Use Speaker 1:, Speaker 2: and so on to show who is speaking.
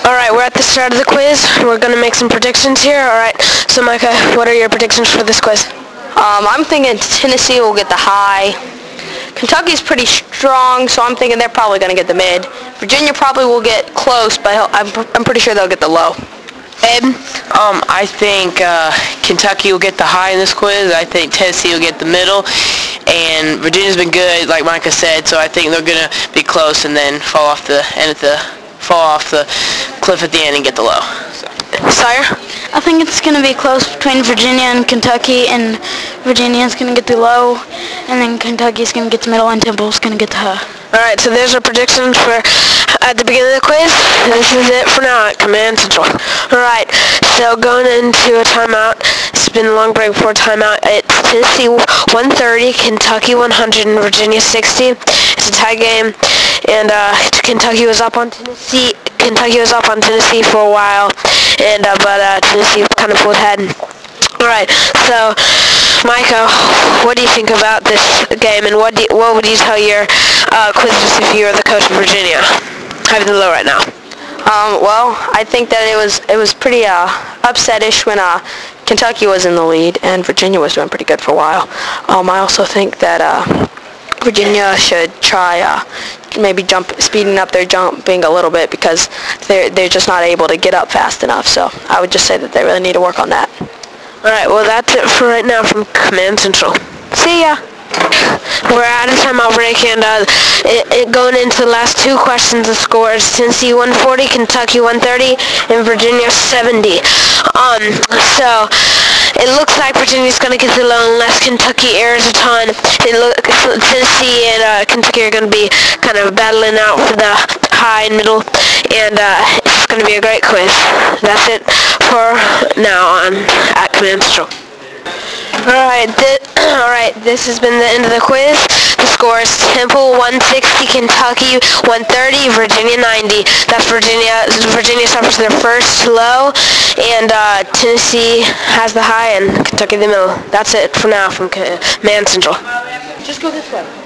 Speaker 1: Alright, we're at the start of the quiz. We're going to make some predictions here. Alright, so Micah, what are your predictions for this quiz?
Speaker 2: I'm thinking Tennessee will get the high. Kentucky's pretty strong, so I'm thinking they're probably going to get the mid. Virginia probably will get close, but I'm pretty sure they'll get the low.
Speaker 1: Abe?
Speaker 3: I think Kentucky will get the high in this quiz. I think Tennessee will get the middle. And Virginia's been good, like Micah said, so I think they're going to be close and then fall off the cliff at the end and get the low.
Speaker 1: Sire?
Speaker 4: I think it's going to be close between Virginia and Kentucky, and Virginia's going to get the low, and then Kentucky's going to get the middle, and Temple's going to get the high.
Speaker 1: Alright, so there's our predictions for at the beginning of the quiz. This is it for now at Command Central. Alright, so going into a timeout. It's been a long break before timeout. It's Tennessee 130, Kentucky 100, and Virginia 60. It's a tie game, and Kentucky was up on Tennessee for a while, and but Tennessee kind of pulled ahead. Alright, so Micah, what do you think about this game, and what would you tell your quizzes if you were the coach of Virginia, having the low right now?
Speaker 2: Well, I think that it was pretty upset-ish when Kentucky was in the lead and Virginia was doing pretty good for a while. I also think that Virginia should try maybe speeding up their jumping a little bit, because they're just not able to get up fast enough. So I would just say that they really need to work on that.
Speaker 1: Alright, well that's it for right now from Command Central. See ya! We're out of timeout break, and going into the last two questions, the scores: Tennessee 140, Kentucky 130, and Virginia 70. So it looks like Virginia's going to get the low unless Kentucky errs a ton. Tennessee and Kentucky are going to be kind of battling out for the high and middle, and it's going to be a great quiz. That's it for now on at Command Central. Alright, this has been the end of the quiz. The score is Temple 160, Kentucky 130, Virginia 90. That's Virginia. Virginia suffers their first low, and Tennessee has the high, and Kentucky the middle. That's it for now from Command Central.
Speaker 2: Just go this way.